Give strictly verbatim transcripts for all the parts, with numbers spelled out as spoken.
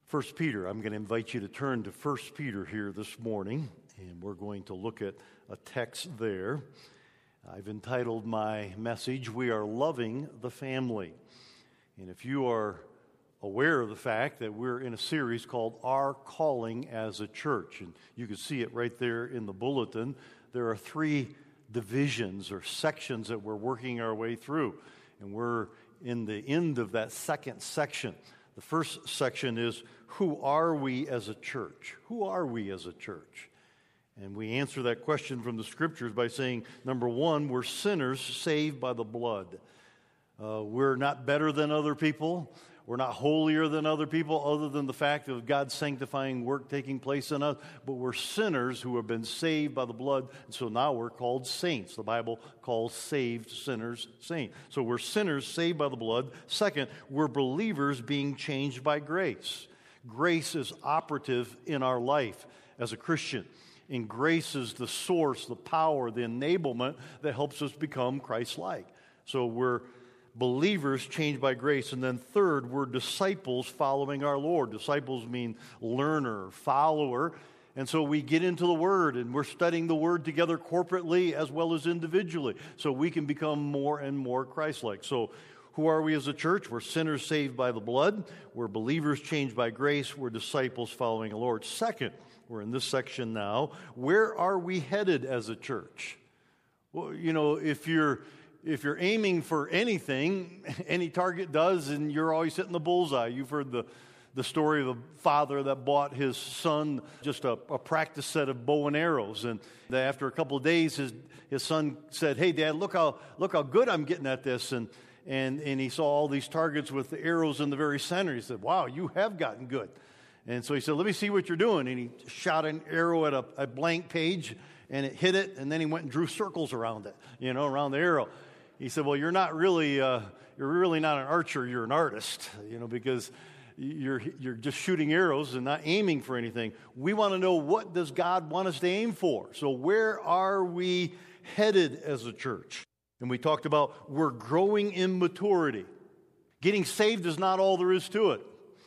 First Peter. I'm going to invite you to turn to First Peter here this morning, and we're going to look at a text there. I've entitled my message, We Are Loving the Family. And if you are aware of the fact that we're in a series called Our Calling as a Church, and you can see it right there in the bulletin, there are three divisions or sections that we're working our way through, and we're in the end of that second section. The first section is, who are we as a church? Who are we as a church? And we answer that question from the Scriptures by saying, number one, we're sinners saved by the blood. Uh, we're not better than other people. We're not holier than other people other than the fact of God's sanctifying work taking place in us. But we're sinners who have been saved by the blood. And so now we're called saints. The Bible calls saved sinners saints. So we're sinners saved by the blood. Second, we're believers being changed by grace. Grace is operative in our life as a Christian. And grace is the source, the power, the enablement that helps us become Christ-like. So we're believers changed by grace. And then third, we're disciples following our Lord. Disciples mean learner, follower. And so we get into the Word, and we're studying the Word together corporately as well as individually, so we can become more and more Christ-like. So who are we as a church? We're sinners saved by the blood. We're believers changed by grace. We're disciples following the Lord. Second, we're in this section now. Where are we headed as a church? Well, you know, if you're if you're aiming for anything, any target does, and you're always hitting the bullseye. You've heard the the story of a father that bought his son just a, a practice set of bow and arrows, and after a couple of days, his his son said, "Hey, Dad, look how look how good I'm getting at this," and And, and he saw all these targets with the arrows in the very center. He said, "Wow, you have gotten good." And so he said, "Let me see what you're doing." And he shot an arrow at a, a blank page, and it hit it, and then he went and drew circles around it, you know, around the arrow. He said, "Well, you're not really, uh, you're really not an archer, you're an artist, you know, because you're you're just shooting arrows and not aiming for anything." We want to know, what does God want us to aim for? So where are we headed as a church? And we talked about we're growing in maturity. Getting saved is not all there is to it.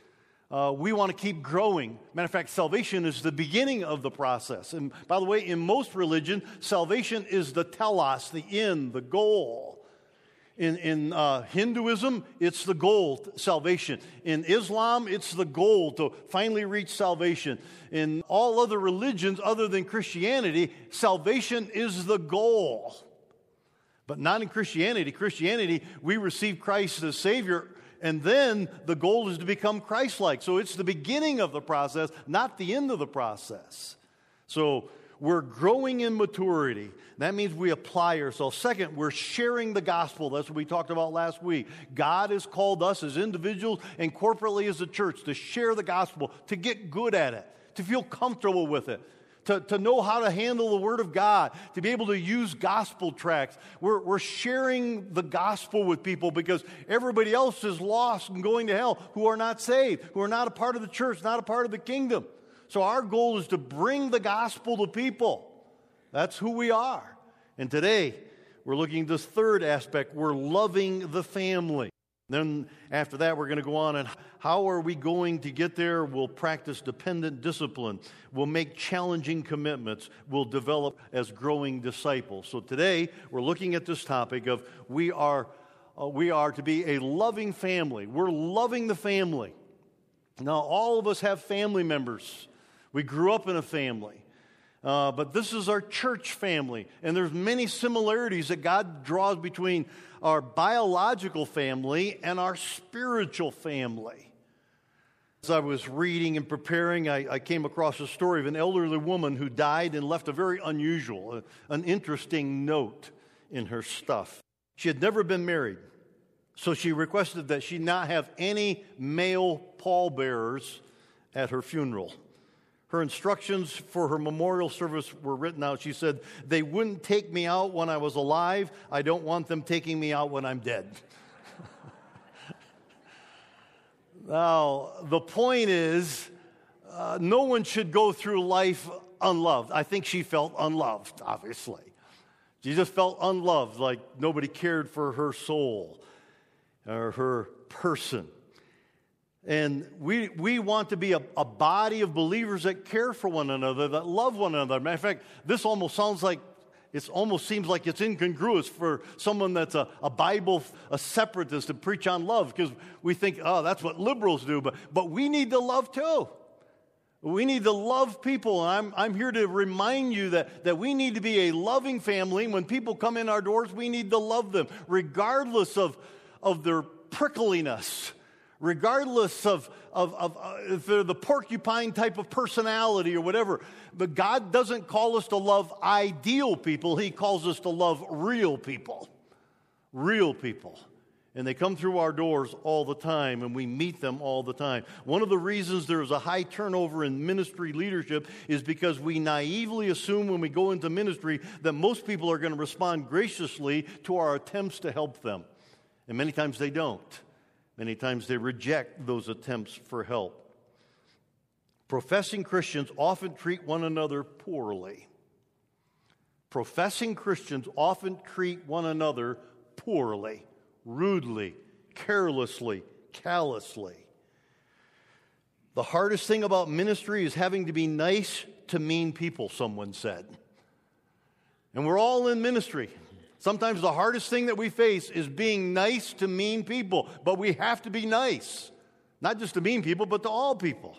Uh, we want to keep growing. Matter of fact, salvation is the beginning of the process. And by the way, in most religion, salvation is the telos, the end, the goal. In, in uh, Hinduism, it's the goal, salvation. In Islam, it's the goal to finally reach salvation. In all other religions other than Christianity, salvation is the goal. But not in Christianity. Christianity, we receive Christ as Savior, and then the goal is to become Christ-like. So it's the beginning of the process, not the end of the process. So we're growing in maturity. That means we apply ourselves. Second, we're sharing the gospel. That's what we talked about last week. God has called us as individuals and corporately as a church to share the gospel, to get good at it, to feel comfortable with it. To, to know how to handle the Word of God, to be able to use gospel tracts. We're, we're sharing the gospel with people because everybody else is lost and going to hell, who are not saved, who are not a part of the church, not a part of the kingdom. So our goal is to bring the gospel to people. That's who we are. And today, we're looking at this third aspect. We're loving the family. Then after that, we're going to go on, and how are we going to get there? We'll practice dependent discipline. We'll make challenging commitments. We'll develop as growing disciples. So today, we're looking at this topic of we are, uh, we are to be a loving family. We're loving the family. Now, all of us have family members. We grew up in a family. Uh, but this is our church family, and there's many similarities that God draws between our biological family and our spiritual family. As I was reading and preparing, I, I came across a story of an elderly woman who died and left a very unusual, uh, an interesting note in her stuff. She had never been married, so she requested that she not have any male pallbearers at her funeral. Her instructions for her memorial service were written out. She said, "They wouldn't take me out when I was alive. I don't want them taking me out when I'm dead." Now, the point is, uh, no one should go through life unloved. I think she felt unloved, obviously. She just felt unloved, like nobody cared for her soul or her person. And we we want to be a, a body of believers that care for one another, that love one another. Matter of fact, this almost sounds like, it almost seems like it's incongruous for someone that's a, a Bible, a separatist to preach on love, because we think, oh, that's what liberals do. But but we need to love too. We need to love people. And I'm I'm here to remind you that, that we need to be a loving family. When people come in our doors, we need to love them, regardless of, of their prickliness. Regardless of, of, of uh, if they're the porcupine type of personality or whatever. But God doesn't call us to love ideal people. He calls us to love real people. Real people. And they come through our doors all the time, and we meet them all the time. One of the reasons there's a high turnover in ministry leadership is because we naively assume when we go into ministry that most people are going to respond graciously to our attempts to help them. And many times they don't. Many times they reject those attempts for help. Professing Christians often treat one another poorly. Professing Christians often treat one another poorly, rudely, carelessly, callously. The hardest thing about ministry is having to be nice to mean people, someone said. And we're all in ministry. Sometimes the hardest thing that we face is being nice to mean people, but we have to be nice, not just to mean people, but to all people.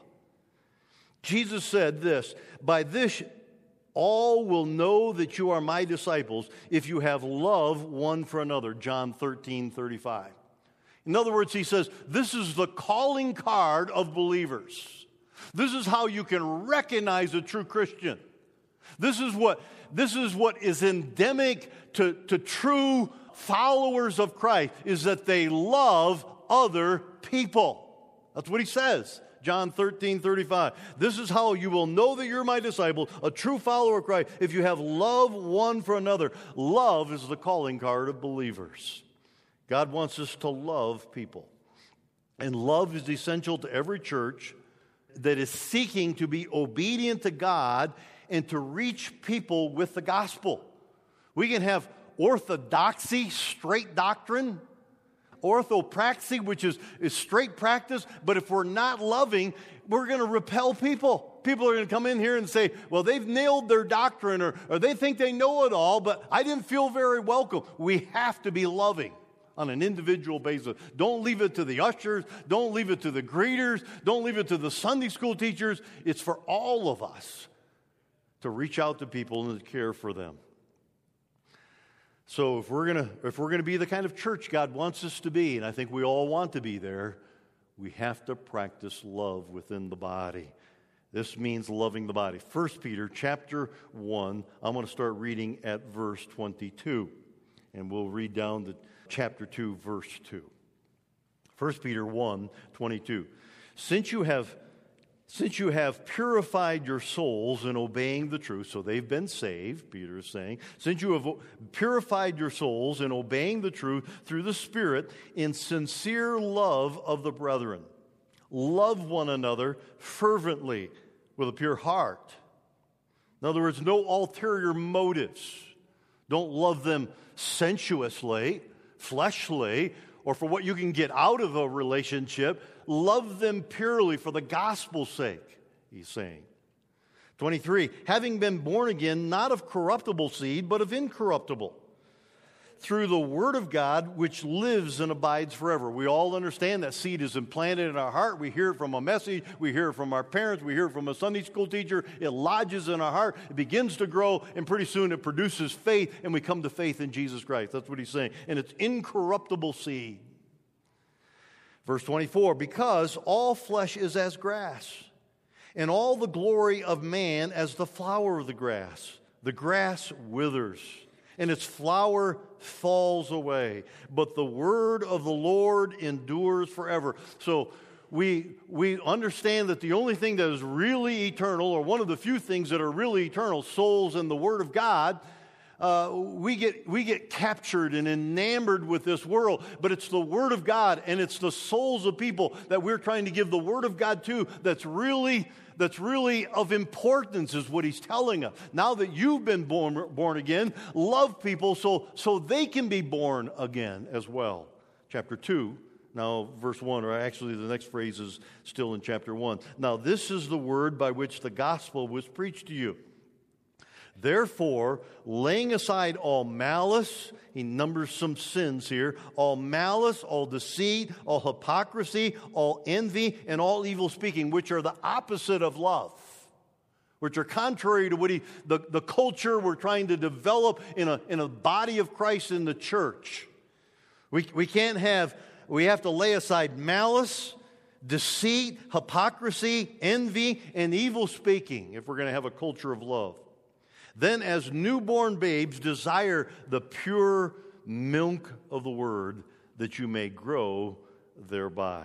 Jesus said this, "By this all will know that you are my disciples if you have love one for another," John thirteen thirty-five. In other words, he says, this is the calling card of believers. This is how you can recognize a true Christian. This is what, this is what is endemic to, to true followers of Christ, is that they love other people. That's what he says. John thirteen thirty-five. This is how you will know that you're my disciple, a true follower of Christ, if you have love one for another. Love is the calling card of believers. God wants us to love people. And love is essential to every church that is seeking to be obedient to God and to reach people with the gospel. We can have orthodoxy, straight doctrine, orthopraxy, which is, is straight practice, but if we're not loving, we're going to repel people. People are going to come in here and say, well, they've nailed their doctrine, or, or they think they know it all, but I didn't feel very welcome. We have to be loving on an individual basis. Don't leave it to the ushers. Don't leave it to the greeters. Don't leave it to the Sunday school teachers. It's for all of us to reach out to people and to care for them. So if we're gonna if we're gonna be the kind of church God wants us to be, and I think we all want to be there, we have to practice love within the body. This means loving the body. First Peter chapter one, I'm going to start reading at verse twenty-two, and we'll read down to chapter two, verse two. First Peter one, twenty-two. Since you have Since you have purified your souls in obeying the truth, so they've been saved, Peter is saying, since you have purified your souls in obeying the truth through the Spirit in sincere love of the brethren, love one another fervently with a pure heart. In other words, no ulterior motives. Don't love them sensuously, fleshly, or for what you can get out of a relationship. Love them purely for the gospel's sake, he's saying. twenty-three, having been born again, not of corruptible seed, but of incorruptible, through the word of God, which lives and abides forever. We all understand that seed is implanted in our heart. We hear it from a message. We hear it from our parents. We hear it from a Sunday school teacher. It lodges in our heart. It begins to grow, and pretty soon it produces faith, and we come to faith in Jesus Christ. That's what he's saying. And it's incorruptible seed. Verse twenty-four, because all flesh is as grass, and all the glory of man as the flower of the grass. The grass withers, and its flower falls away, but the word of the Lord endures forever. So we, we understand that the only thing that is really eternal, or one of the few things that are really eternal, souls and the word of God, Uh, we get we get captured and enamored with this world, but it's the Word of God, and it's the souls of people that we're trying to give the Word of God to that's really that's really of importance, is what he's telling us. Now that you've been born born again, love people so so they can be born again as well. Chapter two, Now, verse one, or actually the next phrase is still in chapter one. Now, this is the word by which the gospel was preached to you. Therefore, laying aside all malice, he numbers some sins here, all malice, all deceit, all hypocrisy, all envy, and all evil speaking, which are the opposite of love, which are contrary to what he, the, the culture we're trying to develop in a, in a body of Christ in the church. We, we can't have, we have to lay aside malice, deceit, hypocrisy, envy, and evil speaking if we're going to have a culture of love. Then as newborn babes desire the pure milk of the word, that you may grow thereby.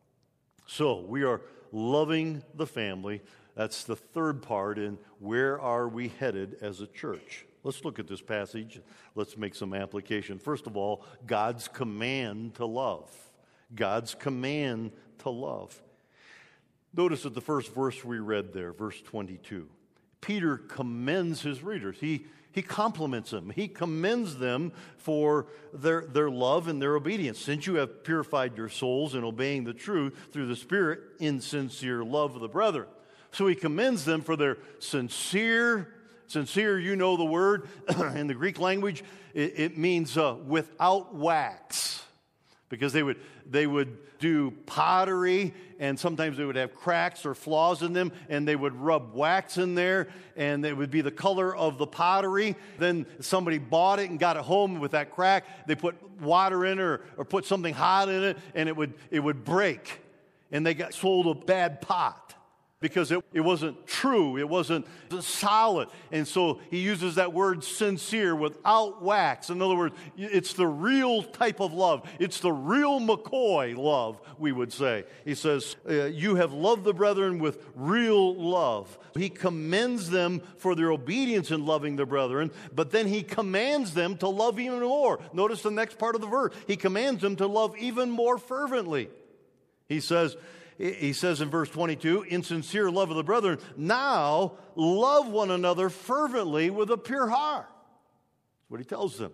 So we are loving the family. That's the third part in where are we headed as a church. Let's look at this passage. Let's make some application. First of all, God's command to love. God's command to love. Notice that the first verse we read there, verse twenty-two. Peter commends his readers. He, he compliments them. He commends them for their, their love and their obedience. Since you have purified your souls in obeying the truth through the Spirit in sincere love of the brethren. So he commends them for their sincere, sincere, you know the word, in the Greek language, it, it means uh, without wax. Because they would they would do pottery, and sometimes they would have cracks or flaws in them, and they would rub wax in there, and it would be the color of the pottery. Then somebody bought it and got it home with that crack. They put water in it or, or put something hot in it, and it would it would break. And they got sold a bad pot because it, it wasn't true. It wasn't solid. And so he uses that word sincere, without wax. In other words, it's the real type of love. It's the real McCoy love, we would say. He says, uh, you have loved the brethren with real love. He commends them for their obedience in loving the brethren, but then he commands them to love even more. Notice the next part of the verse. He commands them to love even more fervently. He says, He says in verse twenty-two, in sincere love of the brethren, now love one another fervently with a pure heart. That's what he tells them.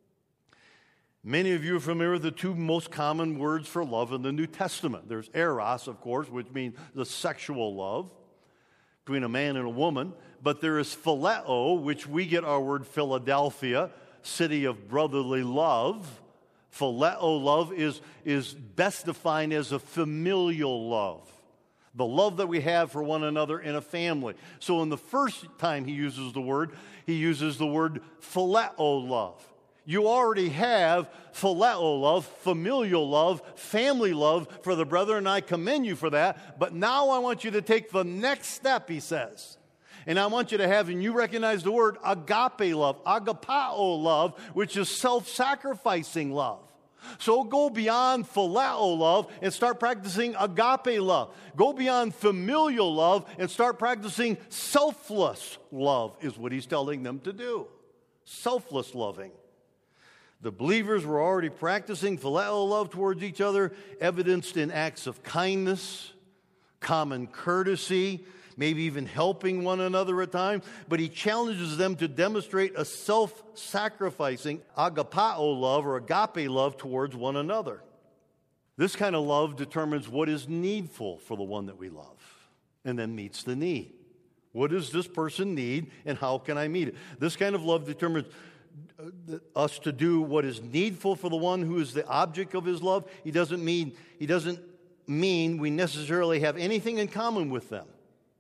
Many of you are familiar with the two most common words for love in the New Testament. There's eros, of course, which means the sexual love between a man and a woman. But there is phileo, which we get our word Philadelphia, city of brotherly love. Phileo love is, is best defined as a familial love, the love that we have for one another in a family. So in the first time he uses the word, he uses the word phileo love. You already have phileo love, familial love, family love for the brethren, and I commend you for that. But now I want you to take the next step, he says. And I want you to have, and you recognize the word, agape love, agapao love, which is self-sacrificing love. So go beyond phileo love and start practicing agape love. Go beyond familial love and start practicing selfless love, is what he's telling them to do. Selfless loving. The believers were already practicing phileo love towards each other, evidenced in acts of kindness, common courtesy, maybe even helping one another at times, but he challenges them to demonstrate a self-sacrificing agapao love or agape love towards one another. This kind of love determines what is needful for the one that we love and then meets the need. What does this person need and how can I meet it? This kind of love determines us to do what is needful for the one who is the object of his love. He doesn't mean, he doesn't mean we necessarily have anything in common with them.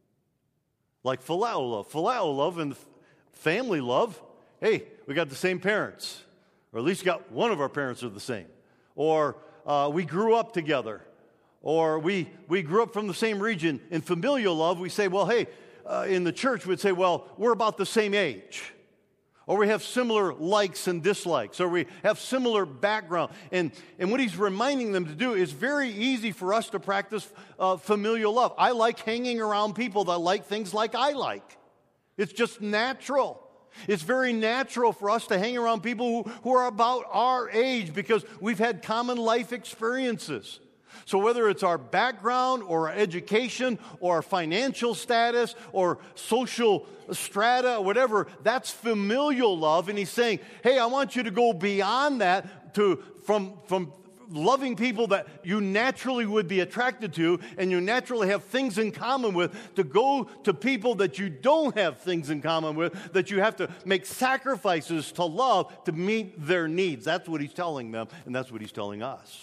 Like phileo love. Phileo love and family love, hey, we got the same parents. Or at least got one of our parents are the same. Or uh, we grew up together. Or we, we grew up from the same region. In familial love, we say, well, hey, uh, in the church we'd say, well, we're about the same age. Or we have similar likes and dislikes. Or we have similar background. And, and what he's reminding them to do is very easy for us to practice uh, familial love. I like hanging around people that like things like I like. It's just natural. It's very natural for us to hang around people who, who are about our age because we've had common life experiences. So whether it's our background or our education or our financial status or social strata or whatever, that's familial love. And he's saying, hey, I want you to go beyond that to from, from loving people that you naturally would be attracted to and you naturally have things in common with, to go to people that you don't have things in common with, that you have to make sacrifices to love to meet their needs. That's what he's telling them, and that's what he's telling us.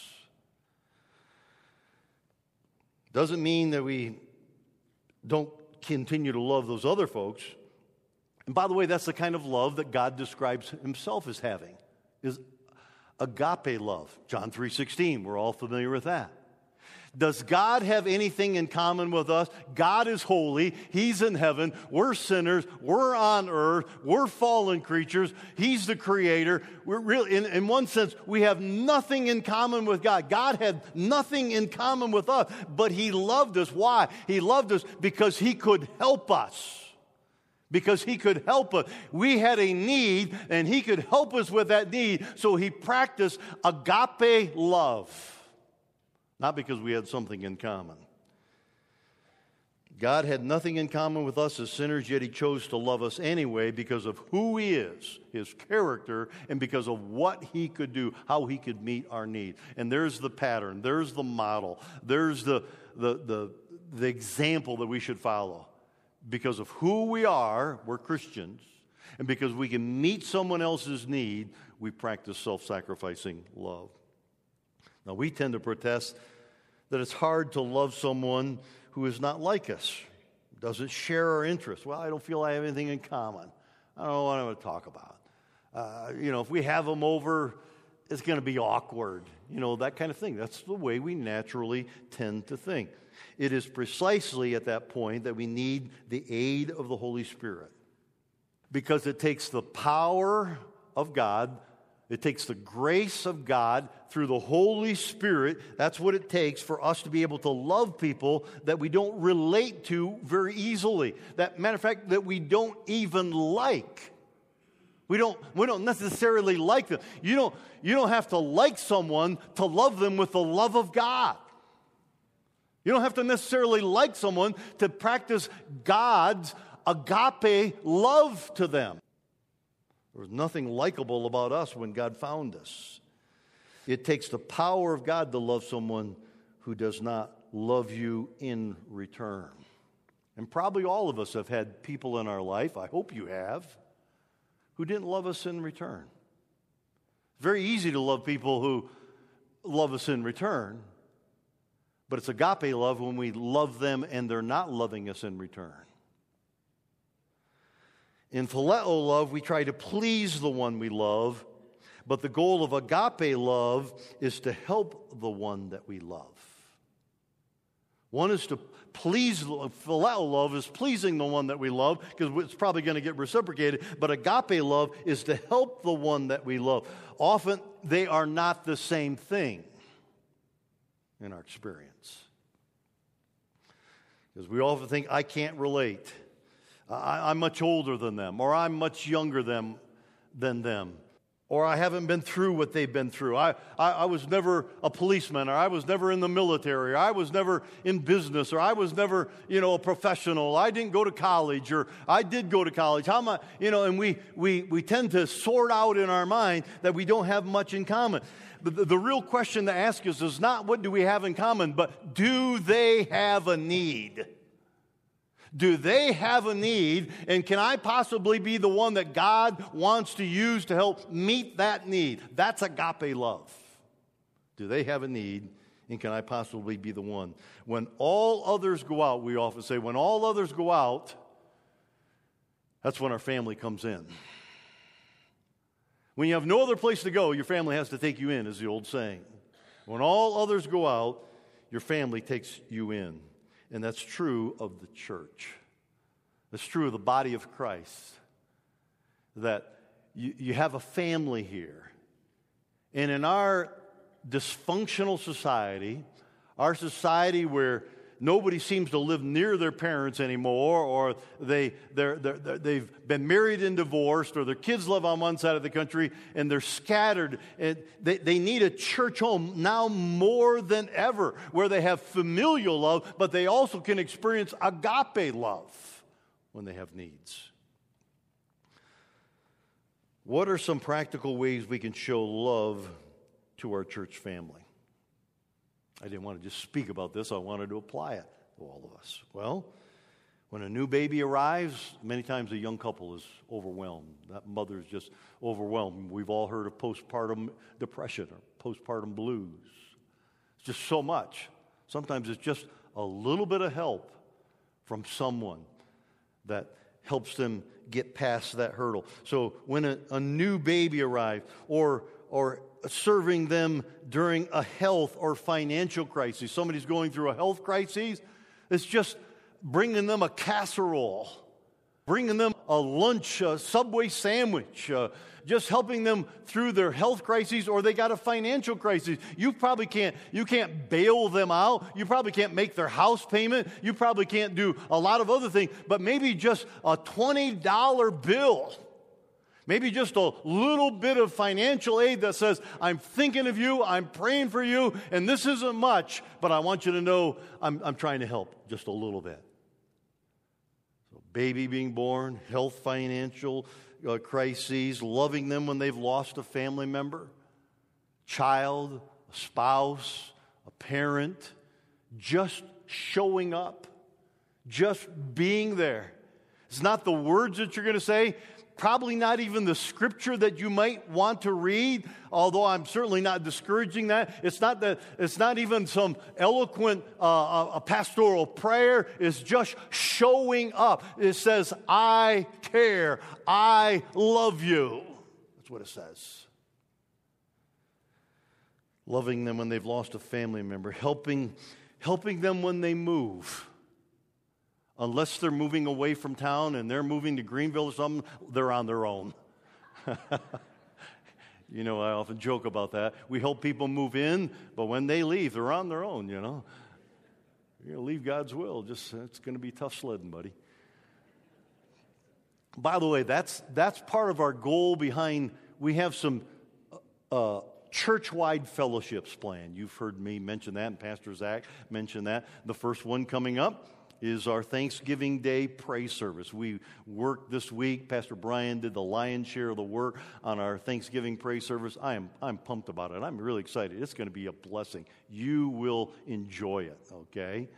Doesn't mean that we don't continue to love those other folks. And by the way, that's the kind of love that God describes himself as having, is agape love. John three sixteen, we're all familiar with that. Does God have anything in common with us? God is holy. He's in heaven. We're sinners. We're on earth. We're fallen creatures. He's the creator. We're really, in, in one sense, we have nothing in common with God. God had nothing in common with us, but he loved us. Why? He loved us because he could help us. Because he could help us. We had a need, and he could help us with that need, so he practiced agape love. Not because we had something in common. God had nothing in common with us as sinners, yet he chose to love us anyway because of who he is, his character, and because of what he could do, how he could meet our need. And there's the pattern, there's the model, there's the, the, the, the example that we should follow. Because of who we are, we're Christians, and because we can meet someone else's need, we practice self-sacrificing love. Now, we tend to protest that it's hard to love someone who is not like us, doesn't share our interests. Well, I don't feel I have anything in common. I don't know what I'm going to talk about. Uh, you know, if we have them over, it's going to be awkward. You know, that kind of thing. That's the way we naturally tend to think. It is precisely at that point that we need the aid of the Holy Spirit. Because it takes the power of God, it takes the grace of God through the Holy Spirit. That's what it takes for us to be able to love people that we don't relate to very easily. That matter of fact, that we don't even like. We don't, we don't necessarily like them. You don't, you don't have to like someone to love them with the love of God. You don't have to necessarily like someone to practice God's agape love to them. There was nothing likable about us when God found us. It takes the power of God to love someone who does not love you in return. And probably all of us have had people in our life, I hope you have, who didn't love us in return. It's very easy to love people who love us in return, but it's agape love when we love them and they're not loving us in return. In phileo love, we try to please the one we love, but the goal of agape love is to help the one that we love. One is to please, phileo love is pleasing the one that we love, because it's probably going to get reciprocated, but agape love is to help the one that we love. Often, they are not the same thing in our experience. Because we often think, I can't relate. I, I'm much older than them, or I'm much younger than, than them, or I haven't been through what they've been through. I, I, I was never a policeman, or I was never in the military, or I was never in business, or I was never, you know, a professional. I didn't go to college, or I did go to college. How am I, you know, and we, we, we tend to sort out in our mind that we don't have much in common. But the, the real question to ask is, is not what do we have in common, but do they have a need? Do they have a need, and can I possibly be the one that God wants to use to help meet that need? That's agape love. Do they have a need, and can I possibly be the one? When all others go out, we often say, when all others go out, that's when our family comes in. When you have no other place to go, your family has to take you in, is the old saying. When all others go out, your family takes you in. And that's true of the church. It's true of the body of Christ. That you, you have a family here. And in our dysfunctional society, our society where nobody seems to live near their parents anymore, or they, they're, they're, they're, they've been married and divorced, or their kids live on one side of the country, and they're scattered. And they, they need a church home now more than ever, where they have familial love, but they also can experience agape love when they have needs. What are some practical ways we can show love to our church family? I didn't want to just speak about this. I wanted to apply it to all of us. Well, when a new baby arrives, many times a young couple is overwhelmed. That mother is just overwhelmed. We've all heard of postpartum depression or postpartum blues. It's just so much. Sometimes it's just a little bit of help from someone that helps them get past that hurdle. So when a, a new baby arrives, or or serving them during a health or financial crisis, somebody's going through a health crisis, it's just bringing them a casserole, bringing them a lunch, a Subway sandwich, uh, just helping them through their health crises, or they got a financial crisis. You probably can't, you can't bail them out. You probably can't make their house payment. You probably can't do a lot of other things, but maybe just a twenty dollar bill. Maybe just a little bit of financial aid that says, I'm thinking of you, I'm praying for you, and this isn't much, but I want you to know I'm, I'm trying to help just a little bit. So baby being born, health, financial uh, crises, loving them when they've lost a family member, child, a spouse, a parent, just showing up, just being there. It's not the words that you're going to say. Probably not even the scripture that you might want to read, although I'm certainly not discouraging that. It's not that. It's not even some eloquent uh, a pastoral prayer. It's just showing up. It says, I care. I love you. That's what it says. Loving them when they've lost a family member. Helping, helping them when they move. Unless they're moving away from town and they're moving to Greenville or something, they're on their own. You know, I often joke about that. We help people move in, but when they leave, they're on their own, you know. You're going to leave God's will. Just it's going to be tough sledding, buddy. By the way, that's that's part of our goal behind, we have some uh, church-wide fellowships planned. You've heard me mention that, and Pastor Zach mentioned that. The first one coming up is our Thanksgiving Day praise service. We worked this week. Pastor Brian did the lion's share of the work on our Thanksgiving praise service. I am I'm pumped about it. I'm really excited. It's going to be a blessing. You will enjoy it, okay?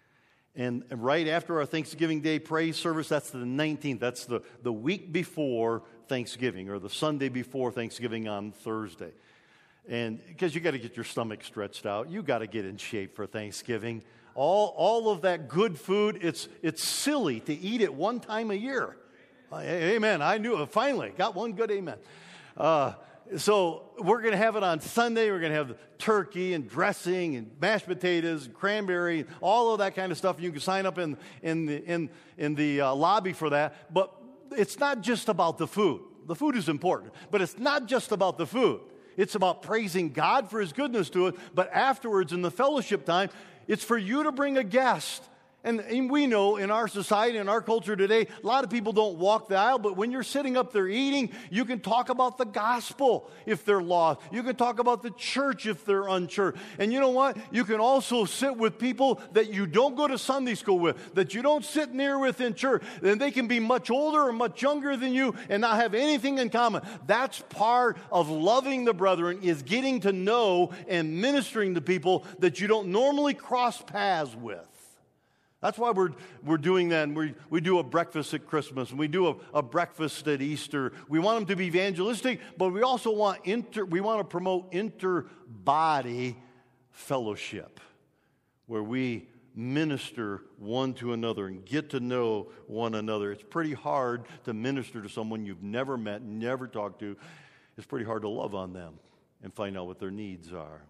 And right after our Thanksgiving Day praise service, that's the nineteenth. That's the, the week before Thanksgiving, or the Sunday before Thanksgiving on Thursday. And because you got to get your stomach stretched out. You got to get in shape for Thanksgiving. All, all of that good food, it's it's silly to eat it one time a year. Uh, amen. I knew it. Finally, got one good amen. Uh, so we're going to have it on Sunday. We're going to have turkey and dressing and mashed potatoes and cranberry, all of that kind of stuff. You can sign up in in the in in the uh, lobby for that. But it's not just about the food. The food is important, but it's not just about the food. It's about praising God for His goodness to it. But afterwards, in the fellowship time, it's for you to bring a guest. And, and we know in our society, in our culture today, a lot of people don't walk the aisle, but when you're sitting up there eating, you can talk about the gospel if they're lost. You can talk about the church if they're unchurched. And you know what? You can also sit with people that you don't go to Sunday school with, that you don't sit near with in church. And they can be much older or much younger than you and not have anything in common. That's part of loving the brethren, is getting to know and ministering to people that you don't normally cross paths with. That's why we're we're doing that. And we we do a breakfast at Christmas, and we do a, a breakfast at Easter. We want them to be evangelistic, but we also want inter we want to promote inter-body fellowship, where we minister one to another and get to know one another. It's pretty hard to minister to someone you've never met, never talked to. It's pretty hard to love on them and find out what their needs are.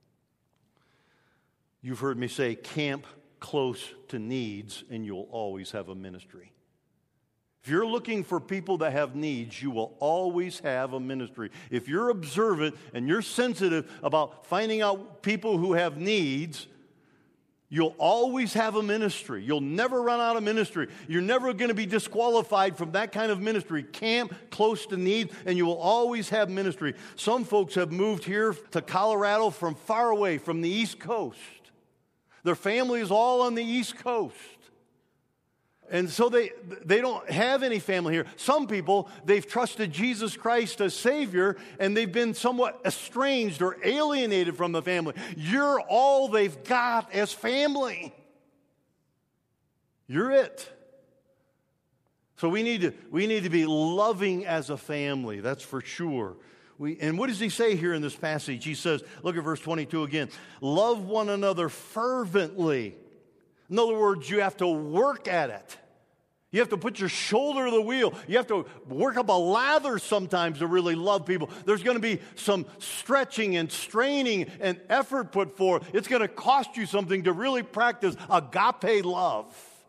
You've heard me say, camp close to needs, and you'll always have a ministry. If you're looking for people that have needs, you will always have a ministry. If you're observant and you're sensitive about finding out people who have needs, you'll always have a ministry. You'll never run out of ministry. You're never going to be disqualified from that kind of ministry. Camp close to need, and you will always have ministry. Some folks have moved here to Colorado from far away, from the East Coast. Their family is all on the East Coast. And so they they don't have any family here. Some people, they've trusted Jesus Christ as Savior, and they've been somewhat estranged or alienated from the family. You're all they've got as family. You're it. So we need to we need to be loving as a family, that's for sure. We, and what does he say here in this passage? He says, look at verse twenty-two again. Love one another fervently. In other words, you have to work at it. You have to put your shoulder to the wheel. You have to work up a lather sometimes to really love people. There's going to be some stretching and straining and effort put forth. It's going to cost you something to really practice agape love.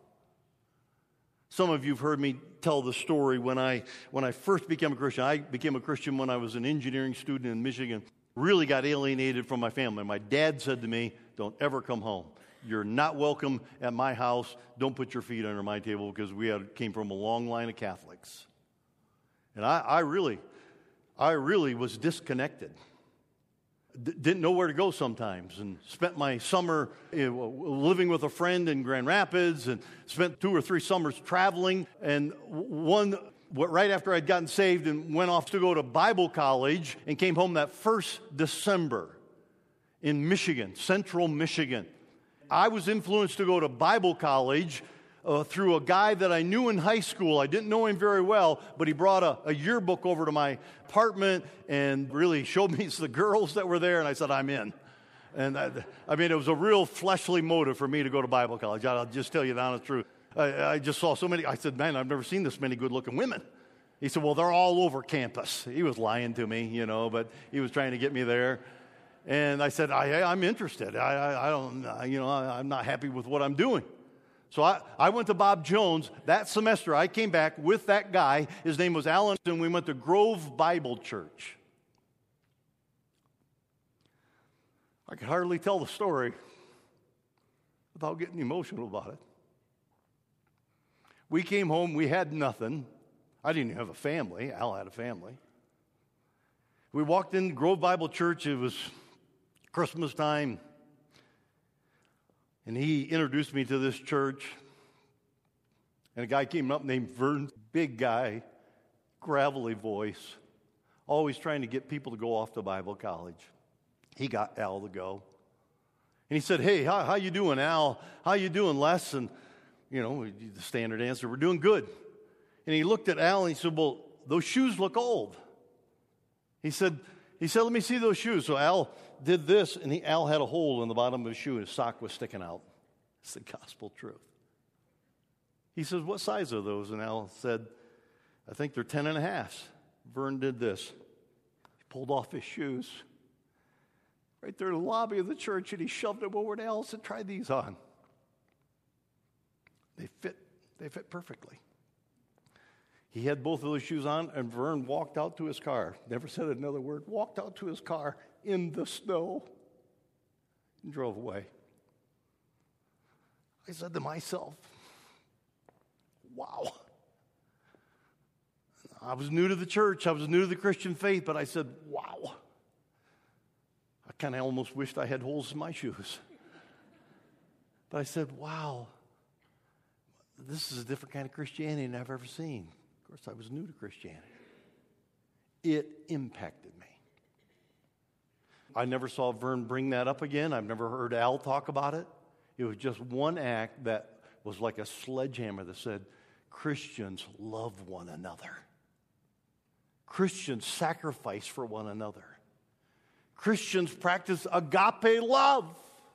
Some of you have heard me tell the story when I when I first became a Christian. I became a Christian when I was an engineering student in Michigan. Really got alienated from my family. My dad said to me, "Don't ever come home. You're not welcome at my house. Don't put your feet under my table," because we had, came from a long line of Catholics. And I, I really, I really was disconnected. D- didn't know where to go sometimes, and spent my summer uh, living with a friend in Grand Rapids, and spent two or three summers traveling. And one, right after I'd gotten saved, and went off to go to Bible college, and came home that first December in Michigan, central Michigan. I was influenced to go to Bible college uh, through a guy that I knew in high school. I didn't know him very well, but he brought a, a yearbook over to my apartment and really showed me the girls that were there, and I said, I'm in. And I, I mean, it was a real fleshly motive for me to go to Bible college. I'll just tell you the honest truth. I, I just saw so many. I said, man, I've never seen this many good-looking women. He said, well, they're all over campus. He was lying to me, you know, but he was trying to get me there. And I said, I, I'm interested. I, I, I don't, you know, I, I'm not happy with what I'm doing. So I, I went to Bob Jones that semester. I came back with that guy. His name was Alan, and we went to Grove Bible Church. I could hardly tell the story without getting emotional about it. We came home. We had nothing. I didn't even have a family. Al had a family. We walked in Grove Bible Church. It was Christmas time, and he introduced me to this church, and a guy came up named Vern, big guy, gravelly voice, always trying to get people to go off to Bible college. He got Al to go, and he said, hey, how, how you doing, Al? How you doing, Les? And, you know, the standard answer, we're doing good. And he looked at Al, and he said, well, those shoes look old. He said, he said, let me see those shoes. So Al did this, and he, Al had a hole in the bottom of his shoe, and his sock was sticking out. It's the gospel truth. He says, what size are those? And Al said, I think they're ten and a half. Vern did this. He pulled off his shoes right there in the lobby of the church, and he shoved them over to Al and said, try these on. They fit, they fit perfectly. He had both of those shoes on, and Vern walked out to his car. Never said another word. Walked out to his car in the snow and drove away. I said to myself, wow. I was new to the church. I was new to the Christian faith, but I said, wow. I kind of almost wished I had holes in my shoes. But I said, wow. This is a different kind of Christianity than I've ever seen. Of course, I was new to Christianity. It impacted me. I never saw Vern bring that up again. I've never heard Al talk about it. It was just one act that was like a sledgehammer that said, Christians love one another. Christians sacrifice for one another. Christians practice agape love.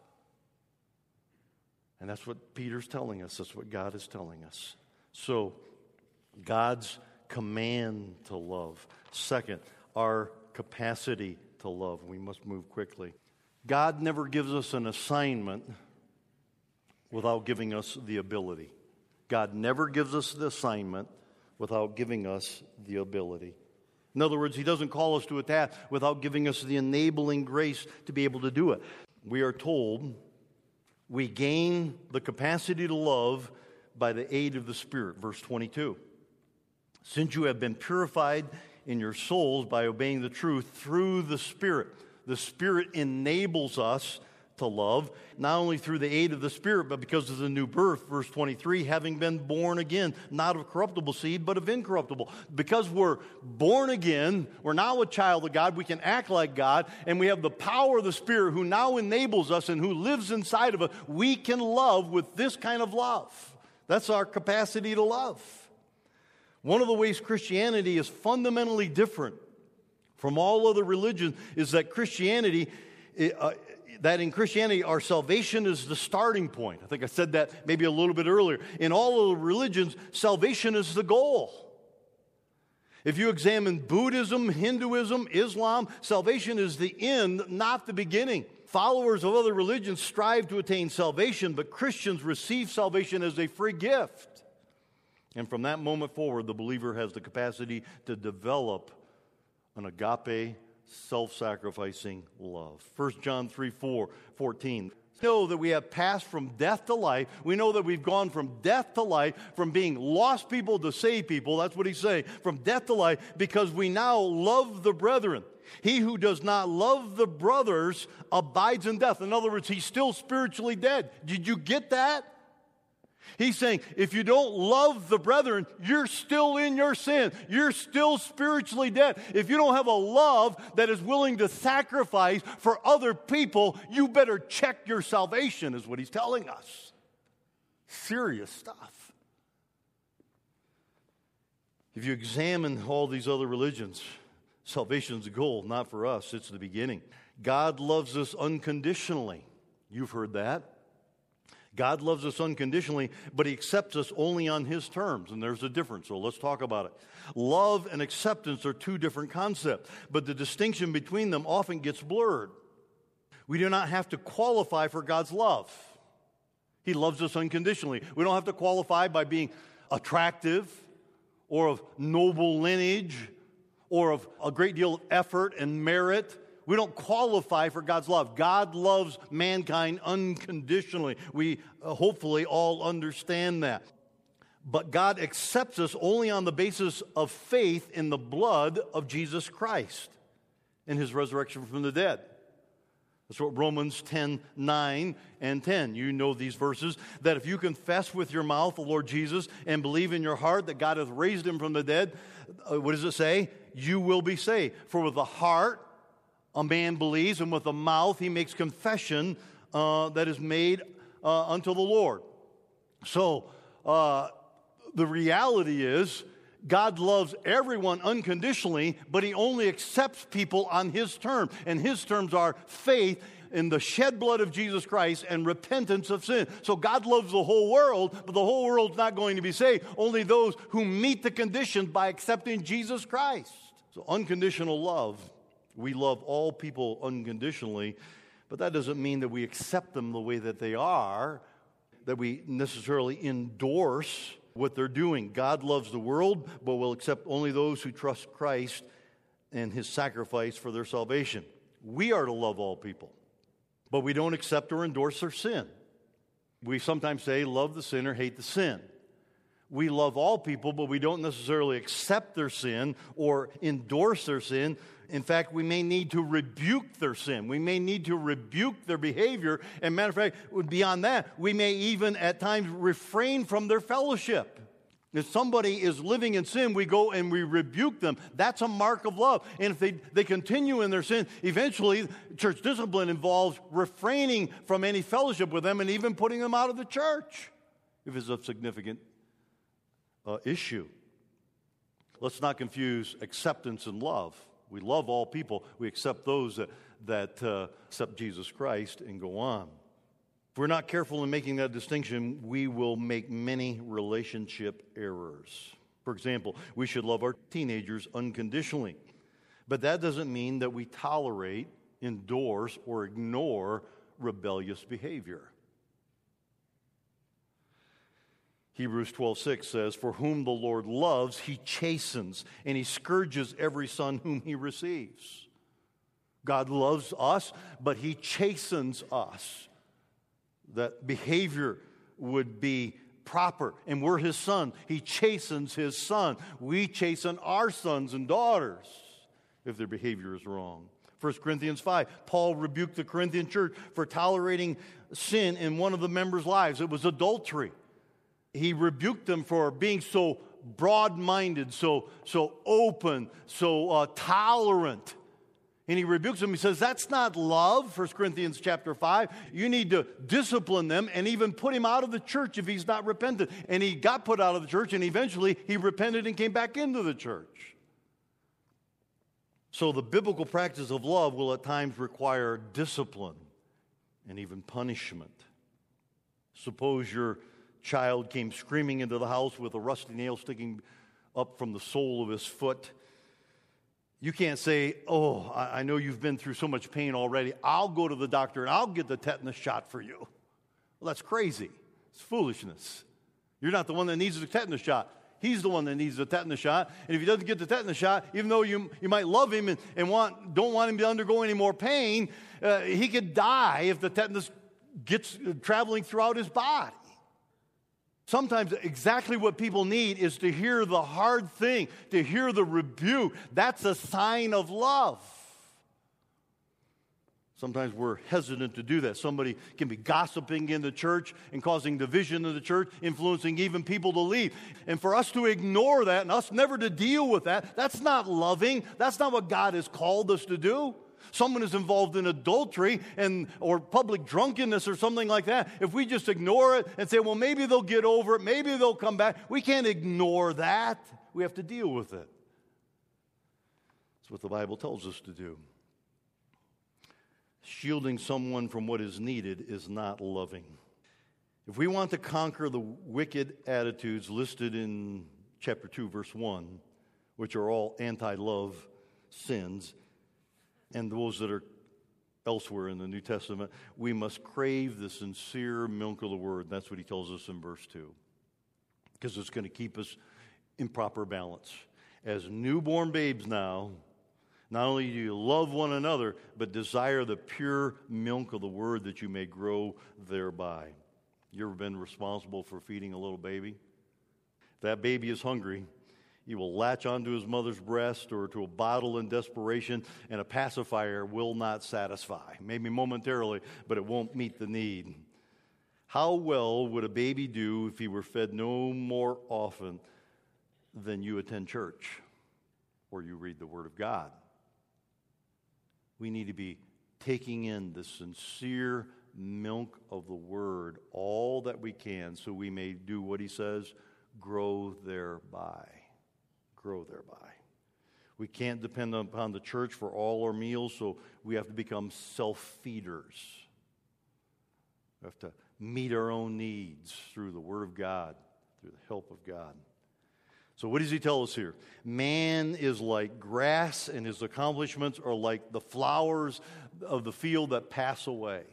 And that's what Peter's telling us. That's what God is telling us. So, God's command to love. Second, our capacity to love. We must move quickly. God never gives us an assignment without giving us the ability. God never gives us the assignment without giving us the ability. In other words, He doesn't call us to a task without giving us the enabling grace to be able to do it. We are told we gain the capacity to love by the aid of the Spirit. Verse twenty-two. Since you have been purified in your souls by obeying the truth through the Spirit. The Spirit enables us to love, not only through the aid of the Spirit, but because of the new birth, verse twenty-three, having been born again, not of corruptible seed, but of incorruptible. Because we're born again, we're now a child of God, we can act like God, and we have the power of the Spirit who now enables us and who lives inside of us. We can love with this kind of love. That's our capacity to love. One of the ways Christianity is fundamentally different from all other religions is that Christianity, uh, that in Christianity, our salvation is the starting point. I think I said that maybe a little bit earlier. In all of the religions, salvation is the goal. If you examine Buddhism, Hinduism, Islam, salvation is the end, not the beginning. Followers of other religions strive to attain salvation, but Christians receive salvation as a free gift. And from that moment forward, the believer has the capacity to develop an agape, self-sacrificing love. First John three, four, fourteen. We know that we have passed from death to life. We know that we've gone from death to life, from being lost people to saved people. That's what he's saying. From death to life, because we now love the brethren. He who does not love the brothers abides in death. In other words, he's still spiritually dead. Did you get that? He's saying, if you don't love the brethren, you're still in your sin. You're still spiritually dead. If you don't have a love that is willing to sacrifice for other people, you better check your salvation, is what he's telling us. Serious stuff. If you examine all these other religions, salvation's the goal, not for us. It's the beginning. God loves us unconditionally. You've heard that. God loves us unconditionally, but he accepts us only on his terms, and there's a difference, so let's talk about it. Love and acceptance are two different concepts, but the distinction between them often gets blurred. We do not have to qualify for God's love. He loves us unconditionally. We don't have to qualify by being attractive or of noble lineage or of a great deal of effort and merit. We don't qualify for God's love. God loves mankind unconditionally. We uh, hopefully all understand that. But God accepts us only on the basis of faith in the blood of Jesus Christ and his resurrection from the dead. That's what Romans ten, nine and ten. You know these verses, that if you confess with your mouth the Lord Jesus and believe in your heart that God hath raised him from the dead, uh, what does it say? You will be saved. For with the heart a man believes, and with the mouth he makes confession uh, that is made uh, unto the Lord. So, uh, the reality is, God loves everyone unconditionally, but he only accepts people on his terms. And his terms are faith in the shed blood of Jesus Christ and repentance of sin. So God loves the whole world, but the whole world's not going to be saved. Only those who meet the conditions by accepting Jesus Christ. So unconditional love. We love all people unconditionally, but that doesn't mean that we accept them the way that they are, that we necessarily endorse what they're doing. God loves the world, but will accept only those who trust Christ and his sacrifice for their salvation. We are to love all people, but we don't accept or endorse their sin. We sometimes say, love the sinner, hate the sin. We love all people, but we don't necessarily accept their sin or endorse their sin. In fact, we may need to rebuke their sin. We may need to rebuke their behavior. And matter of fact, beyond that, we may even at times refrain from their fellowship. If somebody is living in sin, we go and we rebuke them. That's a mark of love. And if they, they continue in their sin, eventually church discipline involves refraining from any fellowship with them and even putting them out of the church if it's of significant uh, issue. Let's not confuse acceptance and love. We love all people. We accept those that, that uh, accept Jesus Christ and go on. If we're not careful in making that distinction, we will make many relationship errors. For example, we should love our teenagers unconditionally. But that doesn't mean that we tolerate, endorse, or ignore rebellious behavior. Hebrews twelve six says, for whom the Lord loves, he chastens, and he scourges every son whom he receives. God loves us, but he chastens us. That behavior would be proper, and we're his son. He chastens his son. We chasten our sons and daughters if their behavior is wrong. First Corinthians five, Paul rebuked the Corinthian church for tolerating sin in one of the members' lives. It was adultery. He rebuked them for being so broad-minded, so, so open, so uh, tolerant. And he rebukes them. He says, that's not love, First Corinthians chapter five. You need to discipline them and even put him out of the church if he's not repentant. And he got put out of the church, and eventually he repented and came back into the church. So the biblical practice of love will at times require discipline and even punishment. Suppose your child came screaming into the house with a rusty nail sticking up from the sole of his foot. You can't say, oh, I know you've been through so much pain already. I'll go to the doctor and I'll get the tetanus shot for you. Well, that's crazy. It's foolishness. You're not the one that needs the tetanus shot. He's the one that needs the tetanus shot. And if he doesn't get the tetanus shot, even though you, you might love him and, and want, don't want him to undergo any more pain, uh, he could die if the tetanus gets uh, traveling throughout his body. Sometimes exactly what people need is to hear the hard thing, to hear the rebuke. That's a sign of love. Sometimes we're hesitant to do that. Somebody can be gossiping in the church and causing division in the church, influencing even people to leave. And for us to ignore that and us never to deal with that, that's not loving. That's not what God has called us to do. Someone is involved in adultery and or public drunkenness or something like that. If we just ignore it and say, well, maybe they'll get over it, maybe they'll come back, we can't ignore that. We have to deal with it. That's what the Bible tells us to do. Shielding someone from what is needed is not loving. If we want to conquer the wicked attitudes listed in chapter two, verse one, which are all anti-love sins, and those that are elsewhere in the New Testament, we must crave the sincere milk of the Word. That's what he tells us in verse two. Because it's going to keep us in proper balance. As newborn babes now, not only do you love one another, but desire the pure milk of the Word that you may grow thereby. You ever been responsible for feeding a little baby? If that baby is hungry, he will latch onto his mother's breast or to a bottle in desperation, and a pacifier will not satisfy. Maybe momentarily, but it won't meet the need. How well would a baby do if he were fed no more often than you attend church or you read the Word of God? We need to be taking in the sincere milk of the Word all that we can so we may do what he says, grow thereby. Grow thereby. We can't depend upon the church for all our meals, so we have to become self-feeders. We have to meet our own needs through the Word of God, through the help of God. So what does he tell us here? Man is like grass, and his accomplishments are like the flowers of the field that pass away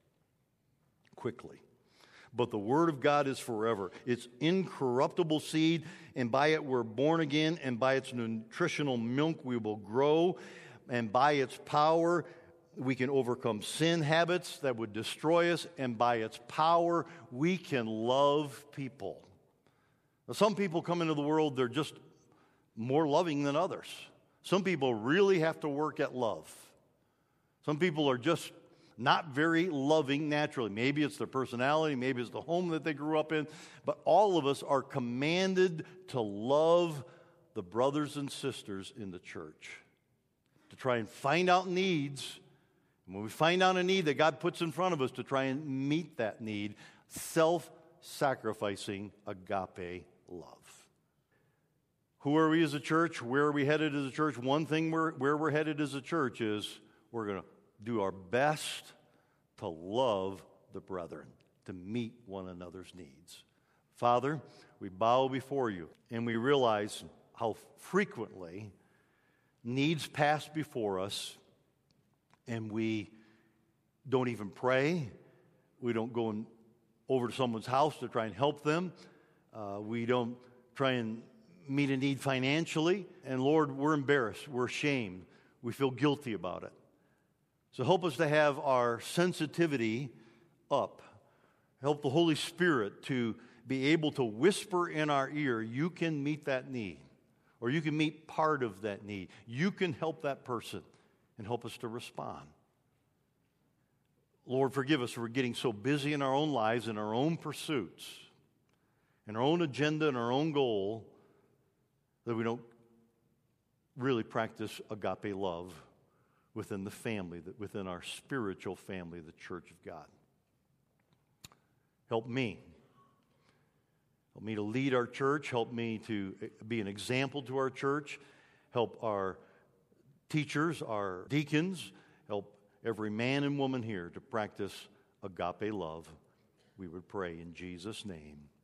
quickly. But the Word of God is forever. It's incorruptible seed, and by it we're born again, and by its nutritional milk we will grow, and by its power we can overcome sin habits that would destroy us, and by its power we can love people. Now, some people come into the world, they're just more loving than others. Some people really have to work at love. Some people are just not very loving naturally. Maybe it's their personality, maybe it's the home that they grew up in, but all of us are commanded to love the brothers and sisters in the church, to try and find out needs. And when we find out a need that God puts in front of us, to try and meet that need, self-sacrificing agape love. Who are we as a church? Where are we headed as a church? One thing we're, where we're headed as a church is we're going to do our best to love the brethren, to meet one another's needs. Father, we bow before you, and we realize how frequently needs pass before us, and we don't even pray. We don't go in, over to someone's house to try and help them. Uh, we don't try and meet a need financially. And Lord, we're embarrassed. We're ashamed. We feel guilty about it. So help us to have our sensitivity up. Help the Holy Spirit to be able to whisper in our ear, you can meet that need, or you can meet part of that need. You can help that person and help us to respond. Lord, forgive us for getting so busy in our own lives, in our own pursuits, in our own agenda and our own goal, that we don't really practice agape love within the family, that within our spiritual family, the church of God. Help me. Help me to lead our church. Help me to be an example to our church. Help our teachers, our deacons. Help every man and woman here to practice agape love. We would pray in Jesus' name.